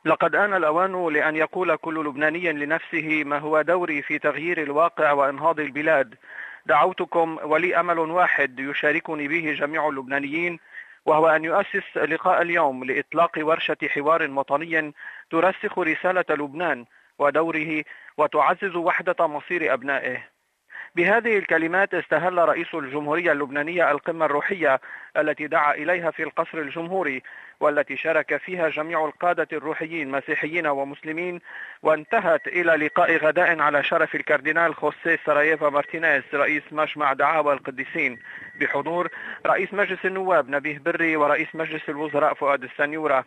لقد آن الأوان لأن يقول كل لبناني لنفسه ما هو دوري في تغيير الواقع وإنهاض البلاد. دعوتكم ولي أمل واحد يشاركني به جميع اللبنانيين، وهو أن يؤسس لقاء اليوم لإطلاق ورشة حوار وطني ترسخ رسالة لبنان ودوره وتعزز وحدة مصير أبنائه. بهذه الكلمات استهل رئيس الجمهورية اللبنانية القمة الروحية التي دعا إليها في القصر الجمهوري، والتي شارك فيها جميع القادة الروحيين مسيحيين ومسلمين، وانتهت إلى لقاء غداء على شرف الكاردينال خوسيه سراييفا مارتينيز رئيس مجمع دعاوى القديسين، بحضور رئيس مجلس النواب نبيه بري ورئيس مجلس الوزراء فؤاد السنيورة.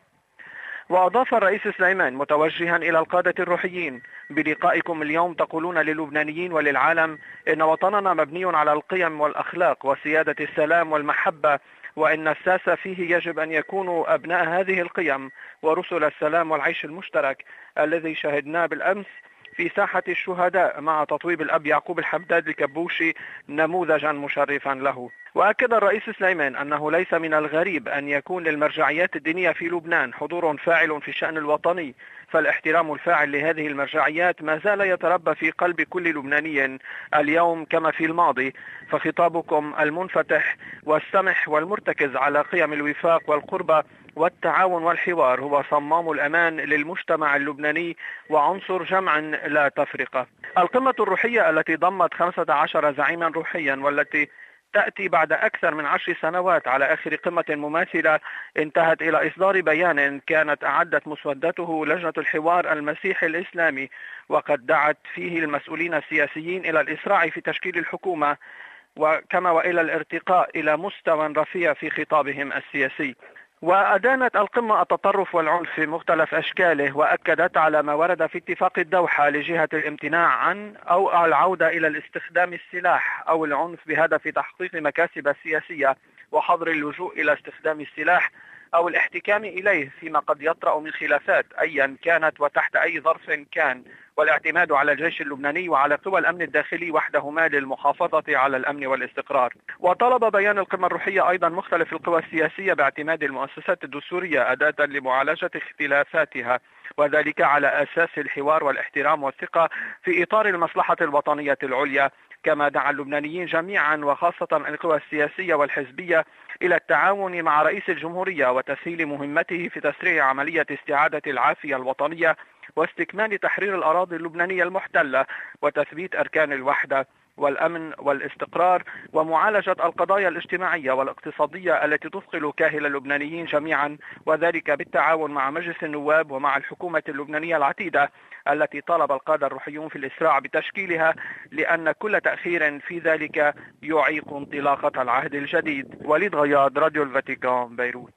وأضاف الرئيس سليمان متوجها إلى القادة الروحيين: بلقائكم اليوم تقولون للبنانيين وللعالم إن وطننا مبني على القيم والأخلاق وسيادة السلام والمحبة، وإن الساسة فيه يجب أن يكونوا أبناء هذه القيم ورسل السلام والعيش المشترك الذي شهدناه بالأمس في ساحة الشهداء مع تطويب الأب يعقوب الحمداد الكبوشي نموذجا مشرفا له. وأكد الرئيس سليمان أنه ليس من الغريب أن يكون للمرجعيات الدينية في لبنان حضور فاعل في الشأن الوطني، فالاحترام الفاعل لهذه المرجعيات ما زال يتربى في قلب كل لبناني اليوم كما في الماضي. فخطابكم المنفتح والسمح والمرتكز على قيم الوفاق والقربة والتعاون والحوار هو صمام الأمان للمجتمع اللبناني وعنصر جمع لا تفرقة. القمة الروحية التي ضمت 15 زعيما روحيا، والتي تأتي بعد أكثر من 10 سنوات على آخر قمة مماثلة، انتهت إلى إصدار بيان كانت أعدت مسودته لجنة الحوار المسيحي الإسلامي، وقد دعت فيه المسؤولين السياسيين إلى الإسراع في تشكيل الحكومة وكما وإلى الارتقاء إلى مستوى رفيع في خطابهم السياسي. وأدانت القمة التطرف والعنف في مختلف أشكاله، وأكدت على ما ورد في اتفاق الدوحة لجهة الامتناع عن أو العودة إلى الاستخدام السلاح أو العنف بهدف تحقيق مكاسب سياسية، وحظر اللجوء إلى استخدام السلاح أو الاحتكام إليه فيما قد يطرأ من خلافات أيا كانت وتحت أي ظرف كان، والاعتماد على الجيش اللبناني وعلى قوى الأمن الداخلي وحدهما للمحافظة على الأمن والاستقرار. وطلب بيان القمة الروحية أيضا مختلف القوى السياسية باعتماد المؤسسات الدستورية أداة لمعالجة اختلافاتها، وذلك على أساس الحوار والاحترام والثقة في إطار المصلحة الوطنية العليا. كما دعا اللبنانيين جميعا وخاصة القوى السياسية والحزبية إلى التعاون مع رئيس الجمهورية وتسهيل مهمته في تسريع عملية استعادة العافية الوطنية واستكمال تحرير الأراضي اللبنانية المحتلة وتثبيت أركان الوحدة والأمن والاستقرار ومعالجة القضايا الاجتماعية والاقتصادية التي تثقل كاهل اللبنانيين جميعا، وذلك بالتعاون مع مجلس النواب ومع الحكومة اللبنانية العتيدة التي طالب القادة الروحيون في الإسراع بتشكيلها، لأن كل تأخير في ذلك يعيق انطلاقة العهد الجديد. وليد غياض، راديو الفاتيكان، بيروت.